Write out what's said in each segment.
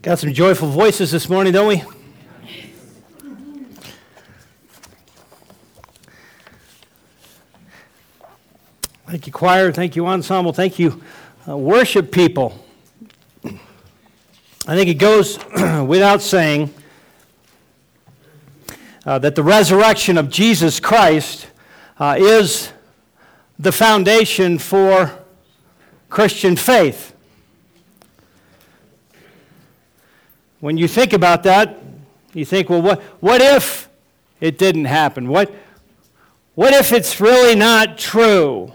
Got some joyful voices this morning, don't we? Thank you, choir. Thank you, ensemble. Thank you, worship people. I think it goes without saying that the resurrection of Jesus Christ is the foundation for Christian faith. When you think about that, you think, well, what if it didn't happen? What if it's really not true?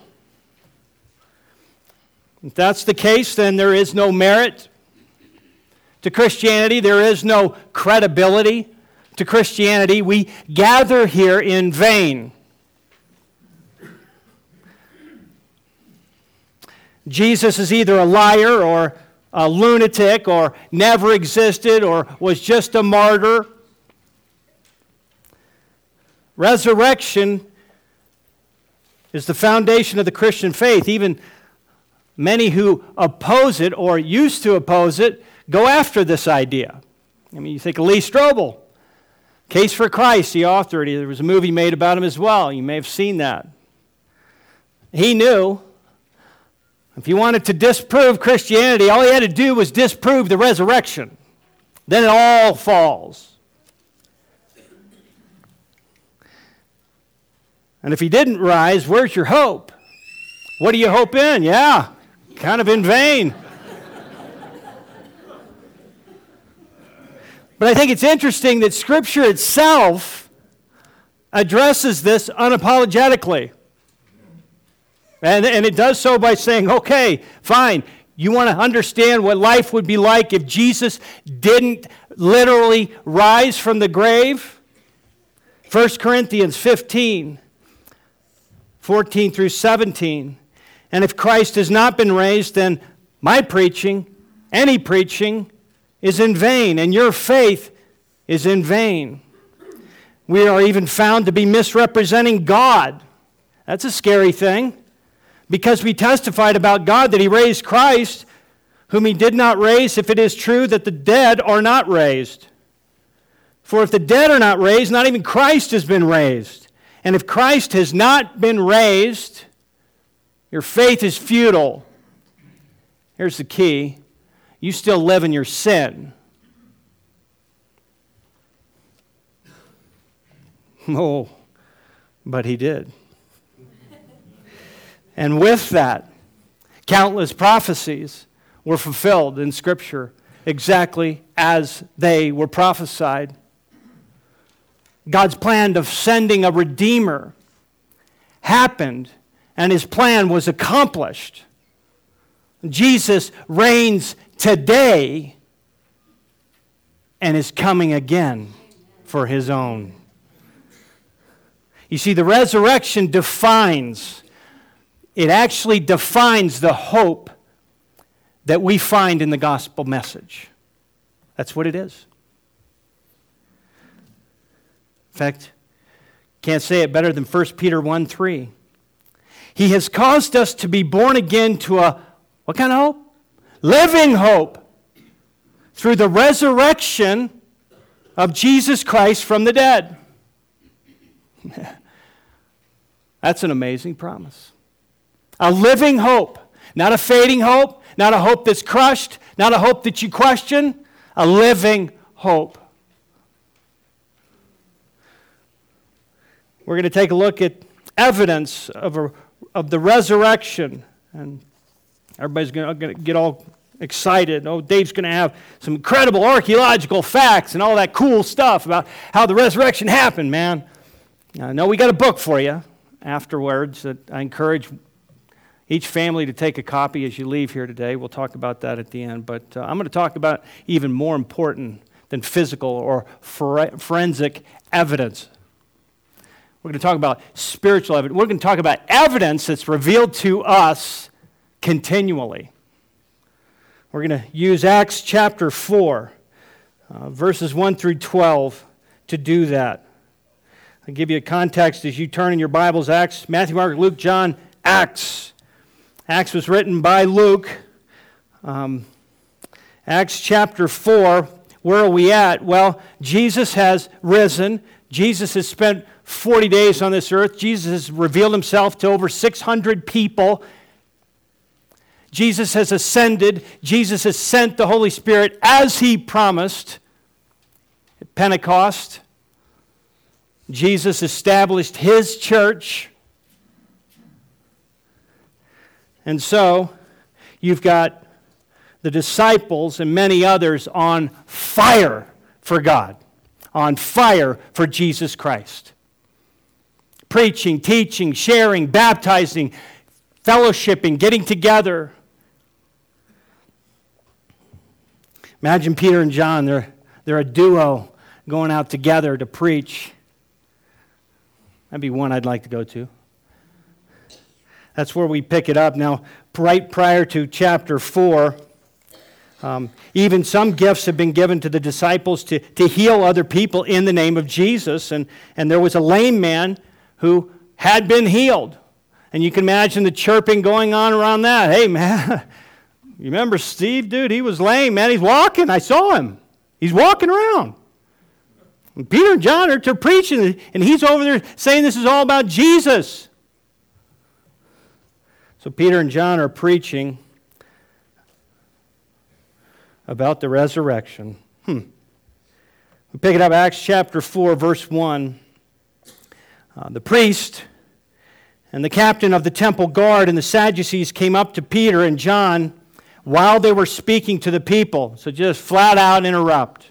If that's the case, then there is no merit to Christianity. There is no credibility to Christianity. We gather here in vain. Jesus is either a liar or a lunatic or never existed or was just a martyr. Resurrection is the foundation of the Christian faith. Even many who oppose it or used to oppose it go after this idea. I mean, you think of Lee Strobel, Case for Christ, he authored it. There was a movie made about him as well. You may have seen that. He knew if he wanted to disprove Christianity, all he had to do was disprove the resurrection. Then it all falls. And if he didn't rise, where's your hope? What do you hope in? Yeah, kind of in vain. But I think it's interesting that Scripture itself addresses this unapologetically. And it does so by saying, okay, fine, you want to understand what life would be like if Jesus didn't literally rise from the grave? 1 Corinthians 15, 14 through 17. And if Christ has not been raised, then my preaching, any preaching, is in vain, and your faith is in vain. We are even found to be misrepresenting God. That's a scary thing. Because we testified about God that He raised Christ, whom He did not raise, if it is true that the dead are not raised. For if the dead are not raised, not even Christ has been raised. And if Christ has not been raised, your faith is futile. Here's the key. You still live in your sin. Oh, but He did. And with that, countless prophecies were fulfilled in Scripture exactly as they were prophesied. God's plan of sending a Redeemer happened, and His plan was accomplished. Jesus reigns today and is coming again for His own. You see, the resurrection defines the hope that we find in the gospel message. That's what it is. In fact, can't say it better than 1 Peter 1:3. He has caused us to be born again to a, what kind of hope? Living hope. Through the resurrection of Jesus Christ from the dead. That's an amazing promise. A living hope, not a fading hope, not a hope that's crushed, not a hope that you question, a living hope. We're going to take a look at evidence of the resurrection, and everybody's going to get all excited. Oh, Dave's going to have some incredible archaeological facts and all that cool stuff about how the resurrection happened, man. I know we got a book for you afterwards that I encourage each family to take a copy as you leave here today. We'll talk about that at the end. But I'm going to talk about even more important than physical or forensic evidence. We're going to talk about spiritual evidence. We're going to talk about evidence that's revealed to us continually. We're going to use Acts chapter 4, verses 1 through 12 to do that. I'll give you a context as you turn in your Bibles. Acts, Matthew, Mark, Luke, John, Acts. Acts was written by Luke, and Acts chapter 4, where are we at? Well, Jesus has risen. Jesus has spent 40 days on this earth. Jesus has revealed himself to over 600 people. Jesus has ascended. Jesus has sent the Holy Spirit as he promised at Pentecost. Jesus established his church. And so, you've got the disciples and many others on fire for God, on fire for Jesus Christ. Preaching, teaching, sharing, baptizing, fellowshipping, getting together. Imagine Peter and John, they're a duo going out together to preach. That'd be one I'd like to go to. That's where we pick it up. Now, right prior to chapter 4, even some gifts have been given to the disciples to heal other people in the name of Jesus. And there was a lame man who had been healed. And you can imagine the chirping going on around that. Hey, man, you remember Steve, dude? He was lame, man. He's walking. I saw him. He's walking around. And Peter and John are preaching, and he's over there saying this is all about Jesus. So Peter and John are preaching about the resurrection. We pick it up, Acts chapter 4, verse 1. The priest and the captain of the temple guard and the Sadducees came up to Peter and John while they were speaking to the people. So just flat out interrupt.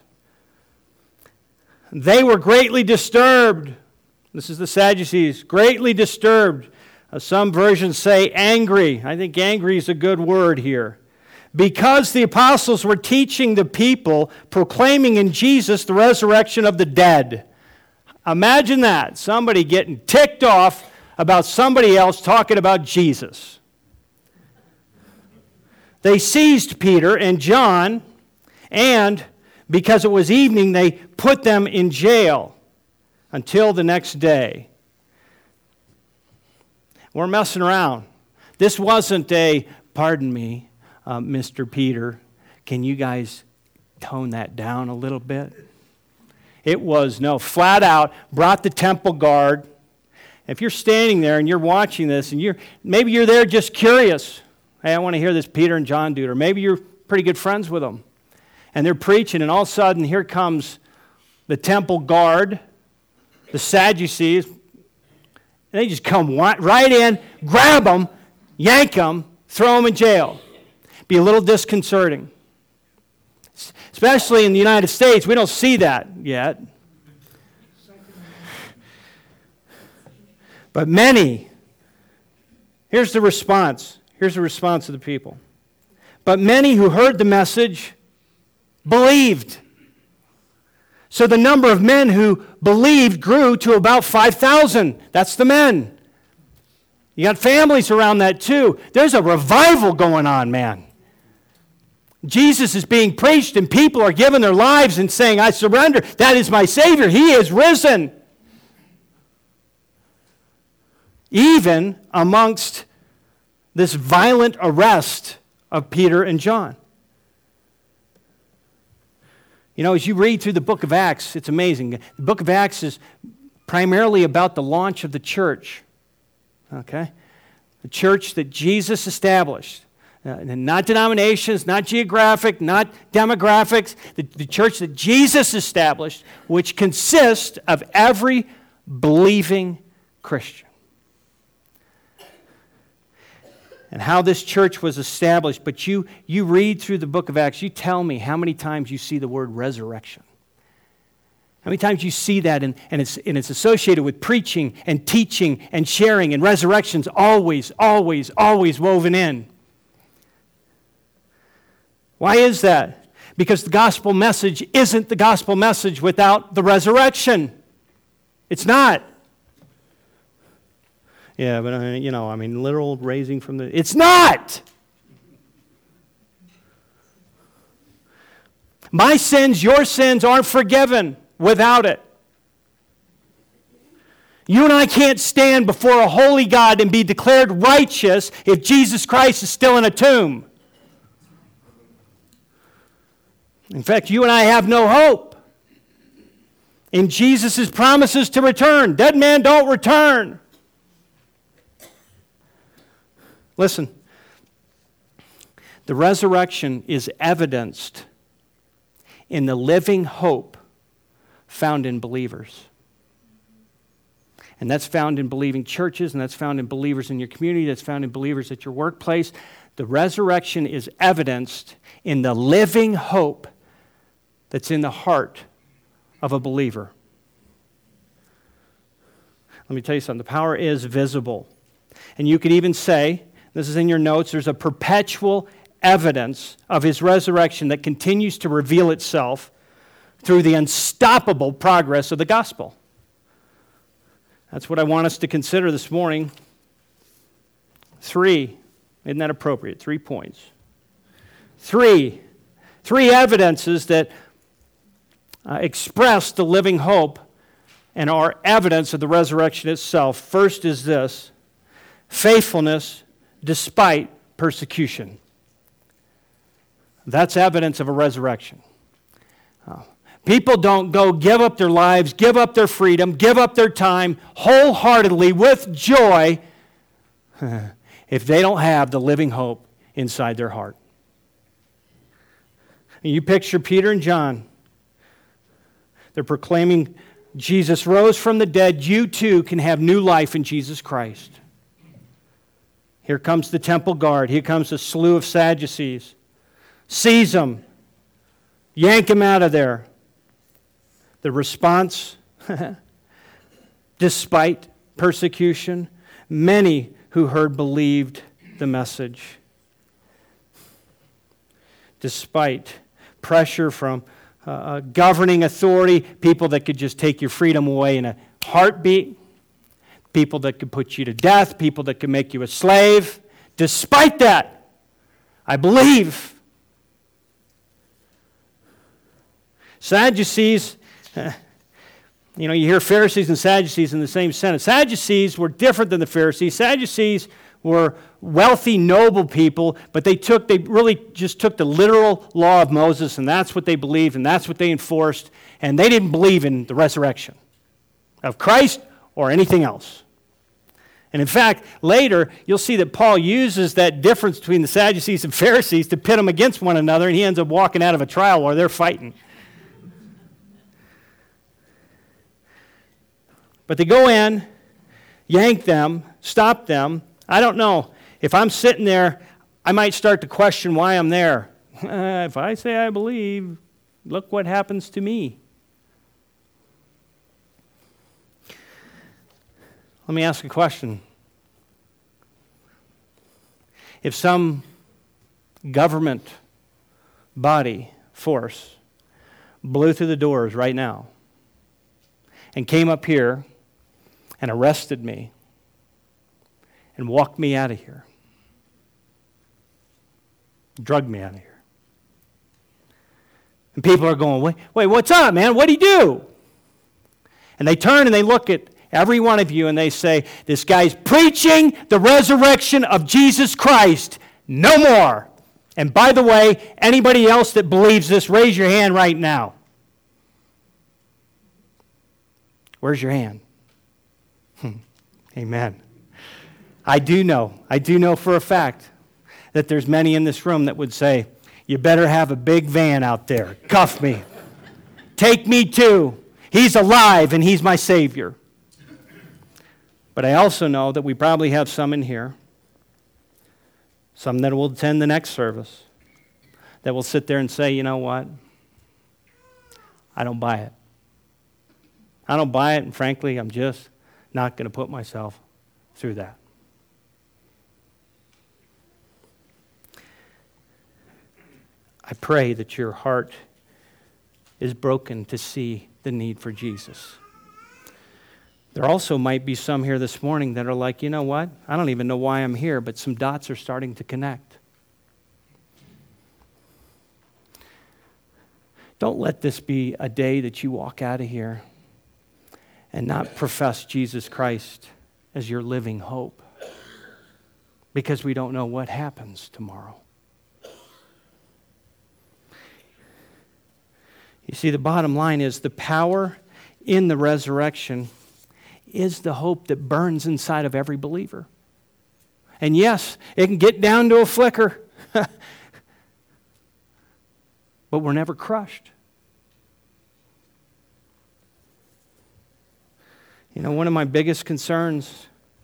They were greatly disturbed. This is the Sadducees, greatly disturbed. Some versions say angry. I think angry is a good word here. Because the apostles were teaching the people, proclaiming in Jesus the resurrection of the dead. Imagine that, somebody getting ticked off about somebody else talking about Jesus. They seized Peter and John, and because it was evening, they put them in jail until the next day. We're messing around. This wasn't a, pardon me, Mr. Peter, can you guys tone that down a little bit? It was, no, flat out, brought the temple guard. If you're standing there and you're watching this, and maybe you're there just curious. Hey, I want to hear this Peter and John dude. Or maybe you're pretty good friends with them. And they're preaching, and all of a sudden, here comes the temple guard, the Sadducees, and they just come right in, grab them, yank them, throw them in jail. Be a little disconcerting. Especially in the United States, we don't see that yet. But many, here's the response. Here's the response of the people. But many who heard the message believed. So the number of men who believed grew to about 5,000. That's the men. You got families around that too. There's a revival going on, man. Jesus is being preached and people are giving their lives and saying, I surrender. That is my Savior. He is risen. Even amongst this violent arrest of Peter and John. You know, as you read through the book of Acts, it's amazing. The book of Acts is primarily about the launch of the church. Okay? The church that Jesus established. Not denominations, not geographic, not demographics. The church that Jesus established, which consists of every believing Christian. And how this church was established. But you read through the book of Acts, you tell me how many times you see the word resurrection. How many times you see that and it's associated with preaching and teaching and sharing, and resurrection's always, always, always woven in. Why is that? Because the gospel message isn't the gospel message without the resurrection. It's not. Yeah, but literal raising from the... It's not! My sins, your sins aren't forgiven without it. You and I can't stand before a holy God and be declared righteous if Jesus Christ is still in a tomb. In fact, you and I have no hope in Jesus' promises to return. Dead men don't return. Listen, the resurrection is evidenced in the living hope found in believers. And that's found in believing churches, and that's found in believers in your community, that's found in believers at your workplace. The resurrection is evidenced in the living hope that's in the heart of a believer. Let me tell you something. The power is visible. And you could even say, this is in your notes, there's a perpetual evidence of his resurrection that continues to reveal itself through the unstoppable progress of the gospel. That's what I want us to consider this morning. 3, isn't that appropriate? 3 points. 3 evidences that express the living hope and are evidence of the resurrection itself. First is this: faithfulness despite persecution. That's evidence of a resurrection. People don't go give up their lives, give up their freedom, give up their time wholeheartedly with joy if they don't have the living hope inside their heart. And you picture Peter and John. They're proclaiming Jesus rose from the dead. You too can have new life in Jesus Christ. Here comes the temple guard. Here comes a slew of Sadducees. Seize them. Yank them out of there. The response, despite persecution, many who heard believed the message. Despite pressure from governing authority, people that could just take your freedom away in a heartbeat, people that could put you to death, people that could make you a slave. Despite that, I believe. Sadducees, you hear Pharisees and Sadducees in the same sentence. Sadducees were different than the Pharisees. Sadducees were wealthy, noble people, but they really just took the literal law of Moses, and that's what they believed, and that's what they enforced, and they didn't believe in the resurrection of Christ or anything else. And in fact, later, you'll see that Paul uses that difference between the Sadducees and Pharisees to pit them against one another, and he ends up walking out of a trial while they're fighting. But they go in, yank them, stop them. I don't know. If I'm sitting there, I might start to question why I'm there. If I say I believe, look what happens to me. Let me ask a question. If some government body, force, blew through the doors right now and came up here and arrested me and walked me out of here, drugged me out of here. And people are going, wait, what's up, man? What'd he do? And they turn and they look at every one of you and they say, this guy's preaching the resurrection of Jesus Christ. No more. And by the way, anybody else that believes this, raise your hand right now. Where's your hand? Amen. I do know for a fact that there's many in this room that would say, you better have a big van out there. Cuff me. Take me too. He's alive and he's my Savior. But I also know that we probably have some in here, some that will attend the next service, that will sit there and say, you know what? I don't buy it. I don't buy it, and frankly, I'm just not going to put myself through that. I pray that your heart is broken to see the need for Jesus. There also might be some here this morning that are like, you know what? I don't even know why I'm here, but some dots are starting to connect. Don't let this be a day that you walk out of here and not profess Jesus Christ as your living hope, because we don't know what happens tomorrow. You see, the bottom line is the power in the resurrection is the hope that burns inside of every believer. And yes, it can get down to a flicker, but we're never crushed. You know, one of my biggest concerns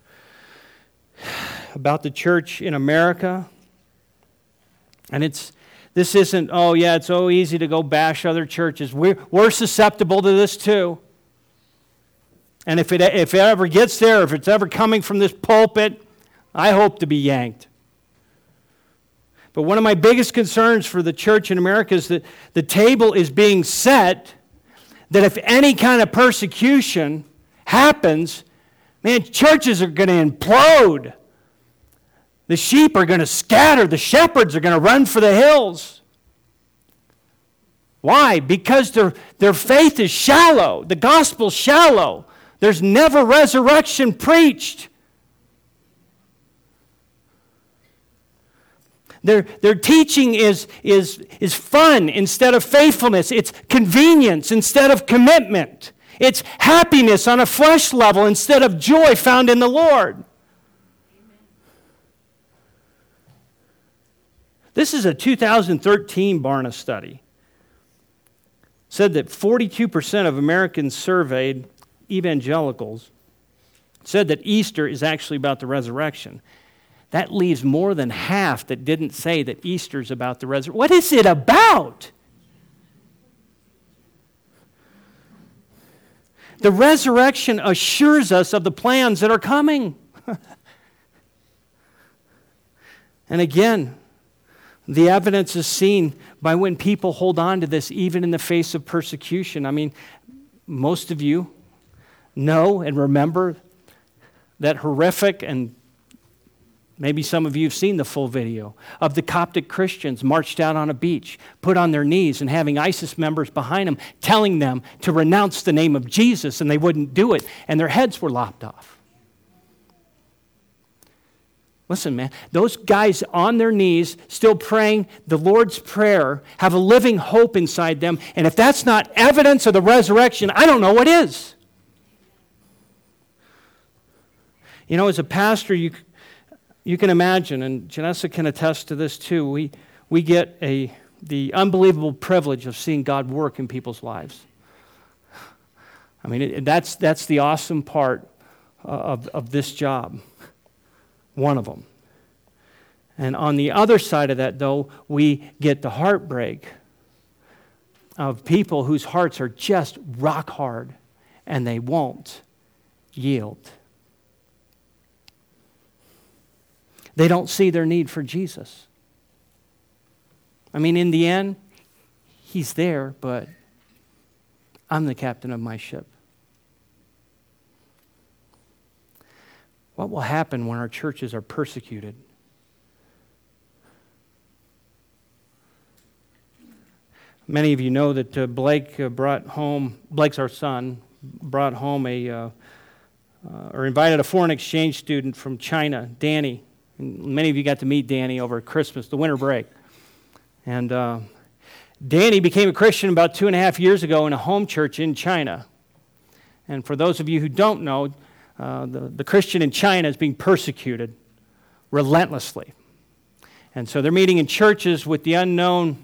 about the church in America, and this isn't, oh yeah, it's so easy to go bash other churches. We're susceptible to this too. And if it ever gets there, if it's ever coming from this pulpit, I hope to be yanked. But one of my biggest concerns for the church in America is that the table is being set that if any kind of persecution happens, man, churches are going to implode. The sheep are going to scatter. The shepherds are going to run for the hills. Why? Because their faith is shallow. The gospel's shallow. There's never resurrection preached. Their teaching is fun instead of faithfulness. It's convenience instead of commitment. It's happiness on a flesh level instead of joy found in the Lord. This is a 2013 Barna study. It said that 42% of Americans surveyed, evangelicals, said that Easter is actually about the resurrection. That leaves more than half that didn't say that Easter is about the resurrection. What is it about? The resurrection assures us of the plans that are coming. And again, the evidence is seen by when people hold on to this, even in the face of persecution. I mean, most of you know and remember that horrific, and maybe some of you have seen the full video, of the Coptic Christians marched out on a beach, put on their knees, and having ISIS members behind them, telling them to renounce the name of Jesus, and they wouldn't do it, and their heads were lopped off. Listen, man, those guys on their knees, still praying the Lord's Prayer, have a living hope inside them, and if that's not evidence of the resurrection, I don't know what is. You know, as a pastor, you can imagine, and Janessa can attest to this too, we get the unbelievable privilege of seeing God work in people's lives. I mean, that's the awesome part of this job. One of them. And on the other side of that, though, we get the heartbreak of people whose hearts are just rock hard and they won't yield. They don't see their need for Jesus. I mean, in the end, He's there, but I'm the captain of my ship. What will happen when our churches are persecuted? Many of you know that Blake Blake's our son, brought home or invited a foreign exchange student from China, Danny. And many of you got to meet Danny over Christmas, the winter break. And Danny became a Christian about 2.5 years ago in a home church in China. And for those of you who don't know, the Christian in China is being persecuted relentlessly. And so they're meeting in churches with the unknown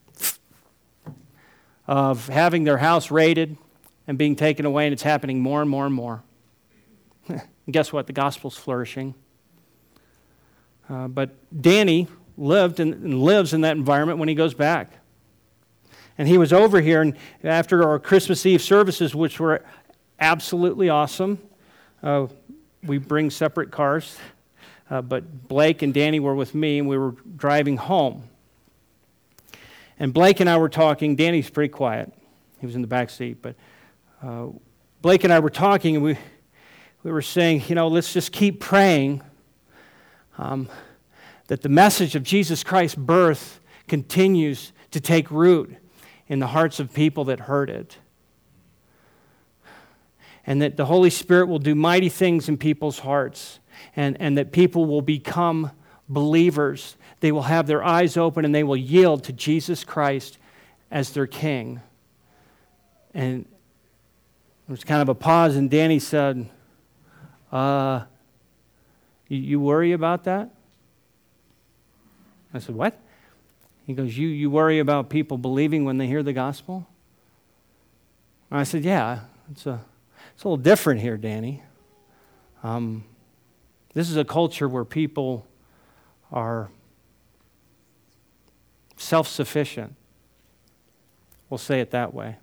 of having their house raided and being taken away, and it's happening more and more and more. And guess what? The gospel's flourishing. But Danny lived and lives in that environment when he goes back. And he was over here, and after our Christmas Eve services, which were absolutely awesome, we bring separate cars, but Blake and Danny were with me, and we were driving home. And Blake and I were talking. Danny's pretty quiet. He was in the back seat. But Blake and I were talking, and we were saying, let's just keep praying that the message of Jesus Christ's birth continues to take root in the hearts of people that heard it. And that the Holy Spirit will do mighty things in people's hearts, and that people will become believers. They will have their eyes open and they will yield to Jesus Christ as their King. And there was kind of a pause, and Danny said, you worry about that? I said, what? He goes, you worry about people believing when they hear the gospel? And I said, yeah, it's a little different here, Danny. This is a culture where people are self-sufficient. We'll say it that way.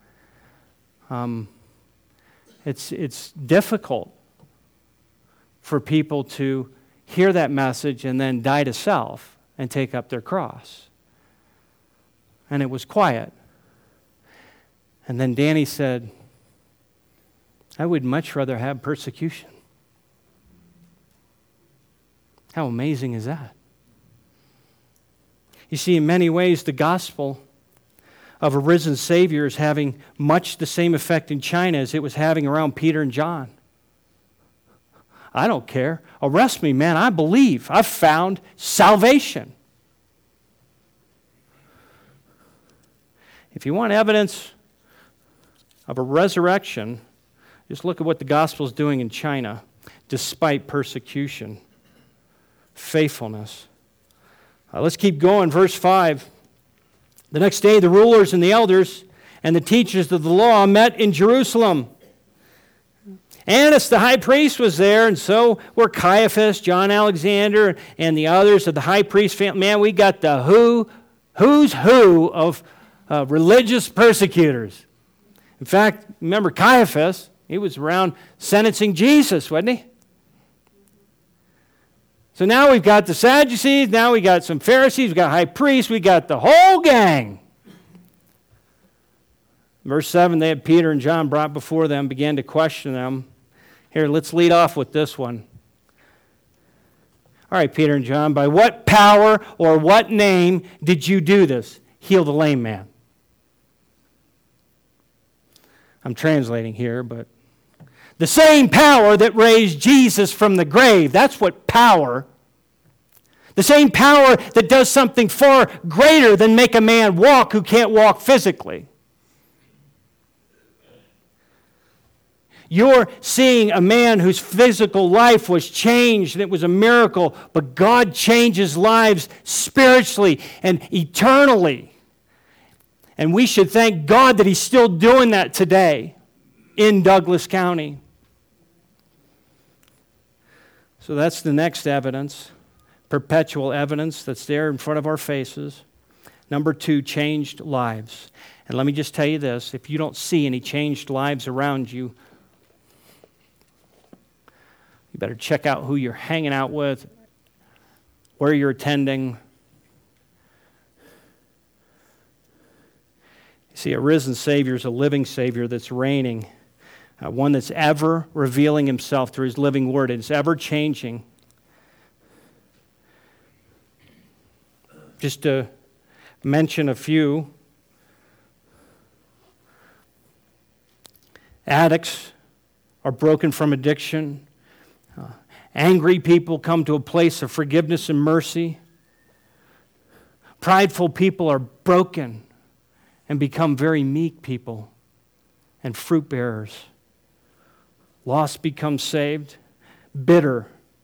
It's difficult for people to hear that message and then die to self and take up their cross. And it was quiet. And then Danny said, I would much rather have persecution. How amazing is that? You see, in many ways, the gospel of a risen Savior is having much the same effect in China as it was having around Peter and John. I don't care. Arrest me, man. I believe. I've found salvation. If you want evidence of a resurrection, just look at what the gospel is doing in China, despite persecution, faithfulness. Let's keep going. Verse 5. The next day, the rulers and the elders and the teachers of the law met in Jerusalem. Annas, the high priest, was there, and so were Caiaphas, John Alexander, and the others of the high priest family. Man, we got the who's who of religious persecutors. In fact, remember Caiaphas, he was around sentencing Jesus, wasn't he? So now we've got the Sadducees, now we got some Pharisees, we got high priests, we got the whole gang. Verse 7, they had Peter and John brought before them, began to question them. Here, let's lead off with this one. All right, Peter and John, by what power or what name did you do this? Heal the lame man. I'm translating here, but the same power that raised Jesus from the grave, that's what power. The same power that does something far greater than make a man walk who can't walk physically. You're seeing a man whose physical life was changed, and it was a miracle, but God changes lives spiritually and eternally. And we should thank God that He's still doing that today in Douglas County. So that's the next evidence, perpetual evidence that's there in front of our faces. Number 2, changed lives. And let me just tell you this, if you don't see any changed lives around you, you better check out who you're hanging out with, where you're attending. You see, a risen Savior is a living Savior that's reigning, one that's ever revealing Himself through His living Word. It's ever changing. Just to mention a few, addicts are broken from addiction. Angry people come to a place of forgiveness and mercy. Prideful people are broken and become very meek people and fruit bearers. Lost become saved. Bitter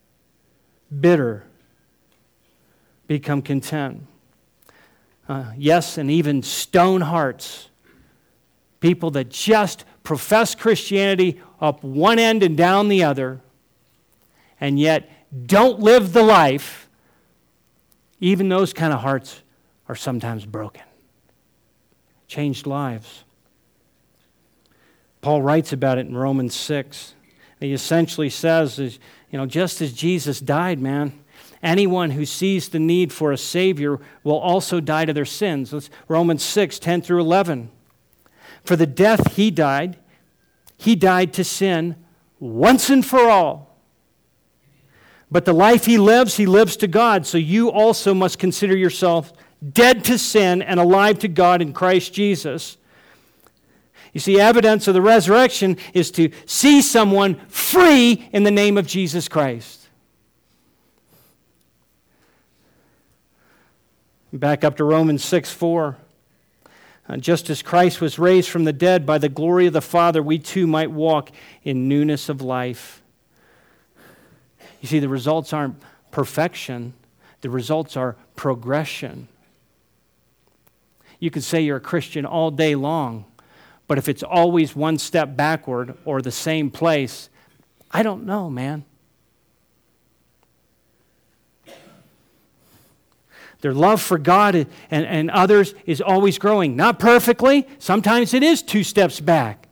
become content. Yes, and even stone hearts. People that just profess Christianity up one end and down the other, and yet don't live the life. Even those kind of hearts are sometimes broken. Changed lives. Paul writes about it in Romans 6. He essentially says, just as Jesus died, man, anyone who sees the need for a Savior will also die to their sins. That's Romans 6, 10 through 11. For the death He died to sin once and for all. But the life He lives to God. So you also must consider yourself dead to sin and alive to God in Christ Jesus. You see, evidence of the resurrection is to see someone free in the name of Jesus Christ. Back up to Romans 6:4. Just as Christ was raised from the dead by the glory of the Father, we too might walk in newness of life. You see, the results aren't perfection. The results are progression. You could say you're a Christian all day long, but if it's always one step backward or the same place, I don't know, man. Their love for God and others is always growing. Not perfectly. Sometimes it is 2 steps back.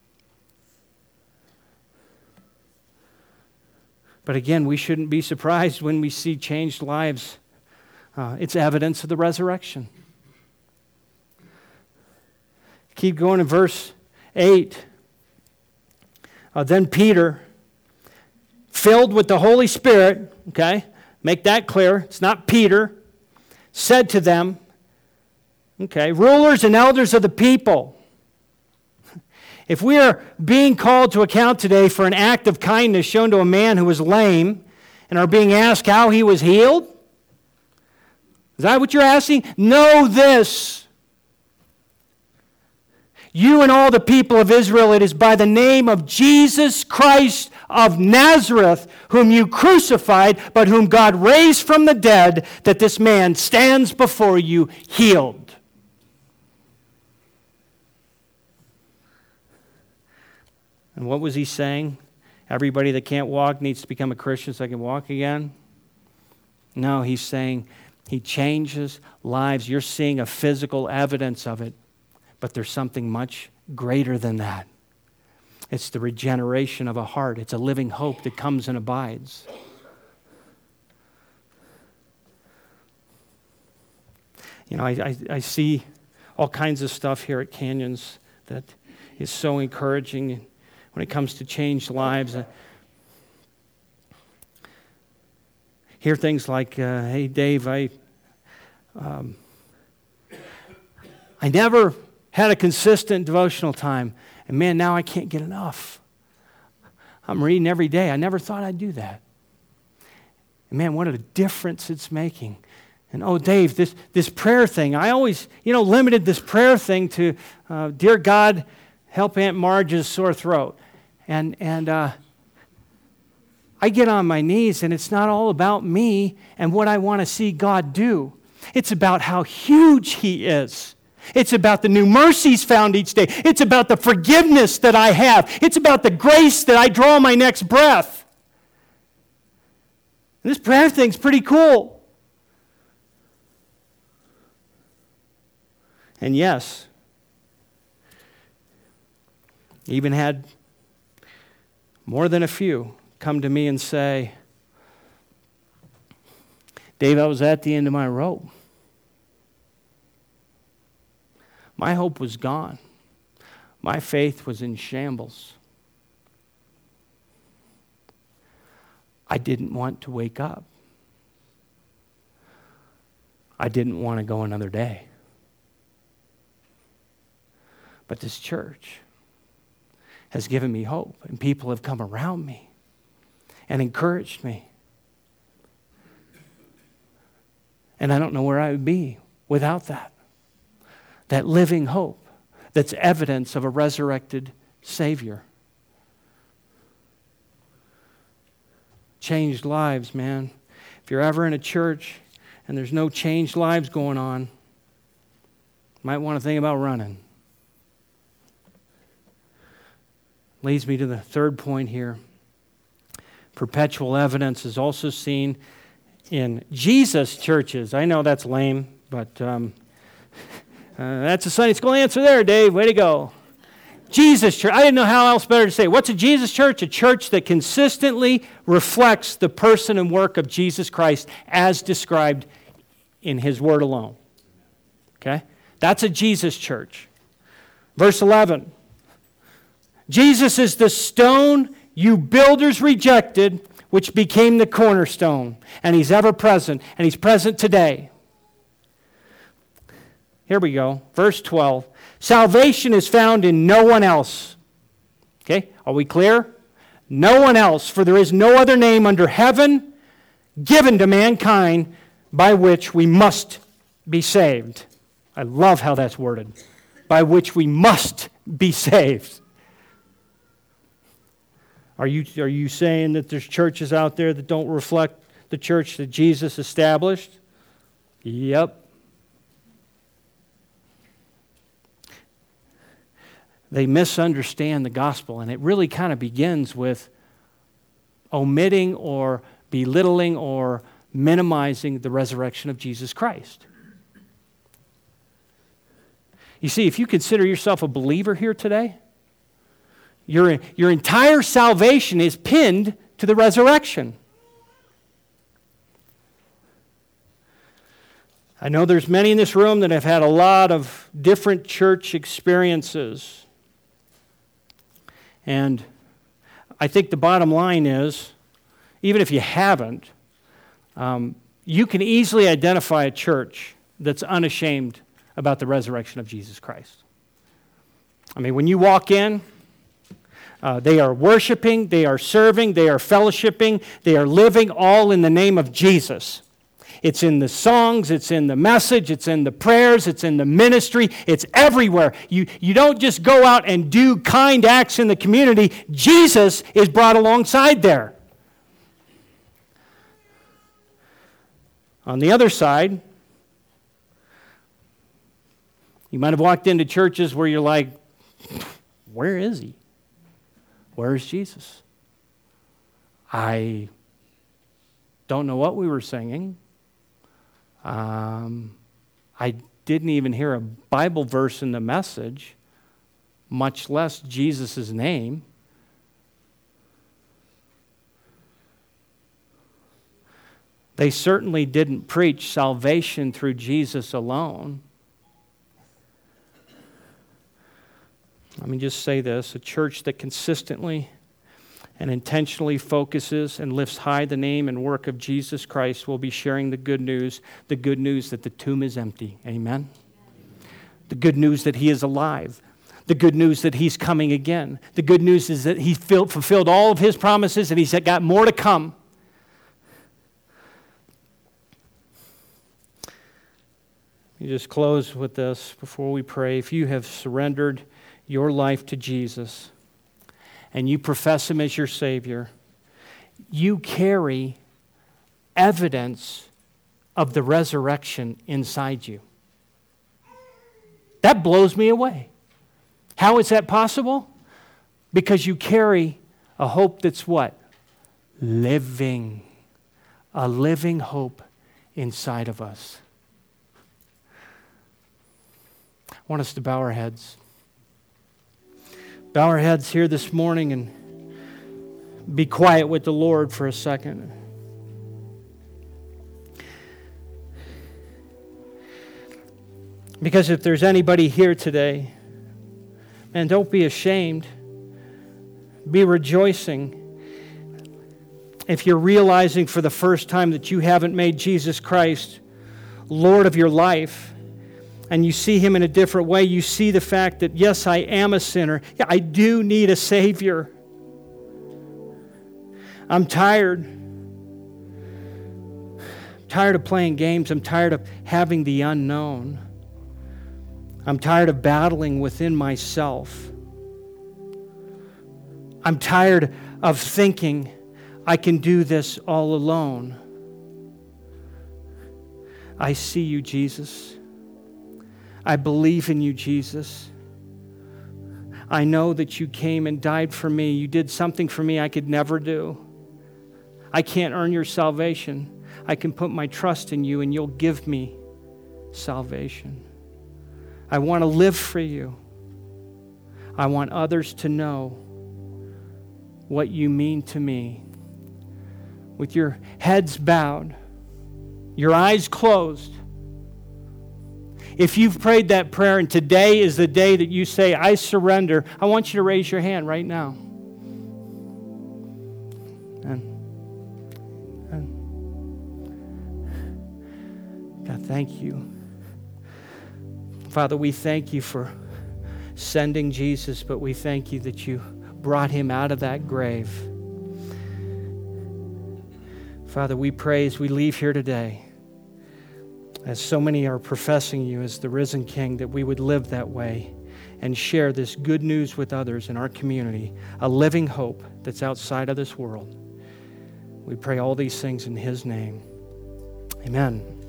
But again, we shouldn't be surprised when we see changed lives. It's evidence of the resurrection. Keep going in verse 8. Then Peter, filled with the Holy Spirit, okay, make that clear, it's not Peter, said to them, okay, rulers and elders of the people, if we are being called to account today for an act of kindness shown to a man who was lame and are being asked how he was healed, is that what you're asking? Know this. You and all the people of Israel, it is by the name of Jesus Christ of Nazareth, whom you crucified, but whom God raised from the dead, that this man stands before you healed. And what was he saying? Everybody that can't walk needs to become a Christian so I can walk again? No, he's saying he changes lives. You're seeing a physical evidence of it. But there's something much greater than that. It's the regeneration of a heart. It's a living hope that comes and abides. You know, I see all kinds of stuff here at Canyons that is so encouraging when it comes to changed lives. Hear things like, hey, Dave, I never had a consistent devotional time, and man, now I can't get enough. I'm reading every day. I never thought I'd do that. And man, what a difference it's making. And oh, Dave, this prayer thing, I always, limited this prayer thing to, dear God, help Aunt Marge's sore throat. And I get on my knees, and it's not all about me and what I want to see God do. It's about how huge He is. It's about the new mercies found each day. It's about the forgiveness that I have. It's about the grace that I draw my next breath. And this prayer thing's pretty cool. And yes, even had more than a few come to me and say, Dave, I was at the end of my rope. My hope was gone. My faith was in shambles. I didn't want to wake up. I didn't want to go another day. But this church has given me hope, and people have come around me and encouraged me. And I don't know where I would be without that. That living hope that's evidence of a resurrected Savior. Changed lives, man. If you're ever in a church and there's no changed lives going on, you might want to think about running. Leads me to the third point here. Perpetual evidence is also seen in Jesus churches. I know that's lame, but that's a Sunday school answer there, Dave. Way to go. Jesus church. I didn't know how else better to say. What's a Jesus church? A church that consistently reflects the person and work of Jesus Christ as described in His Word alone. Okay? That's a Jesus church. Verse 11. Jesus is the stone you builders rejected, which became the cornerstone. And He's ever present, and He's present today. Here we go. Verse 12. Salvation is found in no one else. Okay, are we clear? No one else, for there is no other name under heaven given to mankind by which we must be saved. I love how that's worded. by which we must be saved. Are you saying that there's churches out there that don't reflect the church that Jesus established? Yep. They misunderstand the gospel, and it really kind of begins with omitting or belittling or minimizing the resurrection of Jesus Christ. You see, if you consider yourself a believer here today, your entire salvation is pinned to the resurrection. I know there's many in this room that have had a lot of different church experiences. And I think the bottom line is, even if you haven't, you can easily identify a church that's unashamed about the resurrection of Jesus Christ. I mean, when you walk in, they are worshiping, they are serving, they are fellowshipping, they are living all in the name of Jesus. It's in the songs, it's in the message, it's in the prayers, it's in the ministry, it's everywhere. You don't just go out and do kind acts in the community. Jesus is brought alongside there. On the other side, you might have walked into churches where you're like, where is he? Where is Jesus? I don't know what we were singing. I didn't even hear a Bible verse in the message, much less Jesus' name. They certainly didn't preach salvation through Jesus alone. Let me just say this, a church that consistently and intentionally focuses and lifts high the name and work of Jesus Christ will be sharing the good news that the tomb is empty. Amen? The good news that he is alive. The good news that he's coming again. The good news is that he fulfilled all of his promises and he's got more to come. Let me just close with this before we pray. If you have surrendered your life to Jesus, and you profess him as your Savior, you carry evidence of the resurrection inside you. That blows me away. How is that possible? Because you carry a hope that's what? Living. A living hope inside of us. I want us to bow our heads. Bow our heads here this morning and be quiet with the Lord for a second. Because if there's anybody here today, man, don't be ashamed. Be rejoicing. If you're realizing for the first time that you haven't made Jesus Christ Lord of your life, and you see him in a different way, you see the fact that, yes, I am a sinner. Yeah, I do need a Savior. I'm tired. I'm tired of playing games. I'm tired of having the unknown. I'm tired of battling within myself. I'm tired of thinking I can do this all alone. I see you, Jesus. I believe in you, Jesus. I know that you came and died for me. You did something for me I could never do. I can't earn your salvation. I can put my trust in you and you'll give me salvation. I want to live for you. I want others to know what you mean to me. With your heads bowed, your eyes closed, if you've prayed that prayer and today is the day that you say, I surrender, I want you to raise your hand right now. God, thank you. Father, we thank you for sending Jesus, but we thank you that you brought him out of that grave. Father, we pray as we leave here today as so many are professing you as the risen King, that we would live that way and share this good news with others in our community, a living hope that's outside of this world. We pray all these things in His name. Amen.